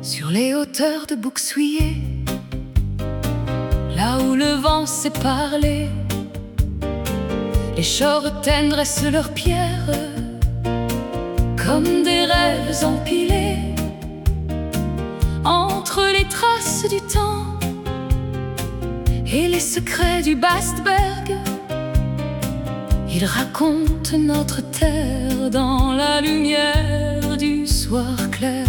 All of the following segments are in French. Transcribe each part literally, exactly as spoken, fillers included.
Sur les hauteurs de Bouxwiller, là où le vent sait parler, les chortaines dressent leurs pierres comme des rêves empilés. Entre les traces du temps et les secrets du Bastberg, ils racontent notre terre dans la lumière du soir clair.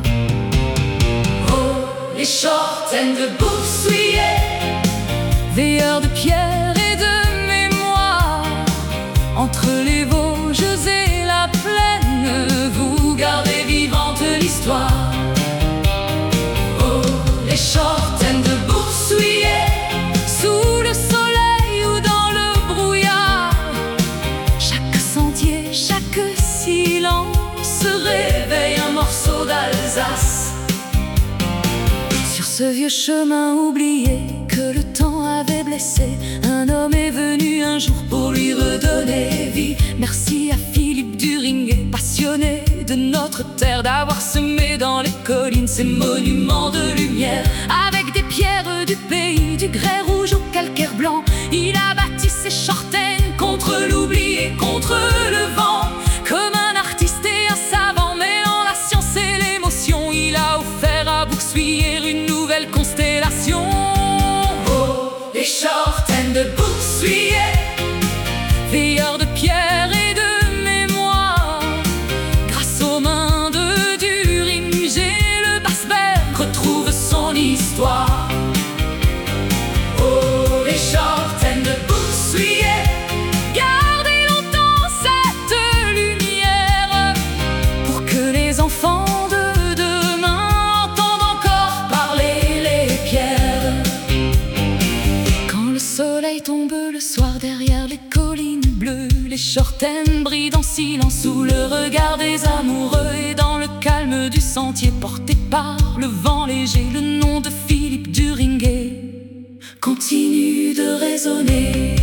Oh, les chortaines de Bouxwiller, veilleurs de pierre et de mémoire, entre les Vosges et la plaine, vous gardez vivante l'histoire. Oh, les chortaines de Bouxwiller, sous le soleil ou dans le brouillard, chaque sentier, chaque silence réveille un morceau d'Alsace. Sur ce vieux chemin oublié que le temps avait blessé, un homme est venu un jour pour lui redonner vie. Merci à Philippe Duringer, passionné de notre terre, d'avoir semé dans les collines ces monuments de lumière. Avec des pierres du pays, du grès rouge au calcaire blanc, il a bâti ses chortaines contre l'oubli et contre le vent. Comme un artiste et un savant mêlant la science et l'émotion, il a offert à Bouxwiller une nouvelle constellation. Oh, les chortaines de Bouxwiller, veilleurs de pierre et de mémoire, grâce aux mains de Duringer, le Bastberg retrouve son histoire. Oh, les chortaines de Bouxwiller, gardez longtemps cette lumière, pour que les enfants de demain entendent encore parler les pierres. Quand le soleil tombe le soir derrière les collines bleues, les chortaines brillent en silence sous le regard des amoureux. Et dans le calme du sentier porté par le vent léger, le nom de Philippe Duringer continue de résonner.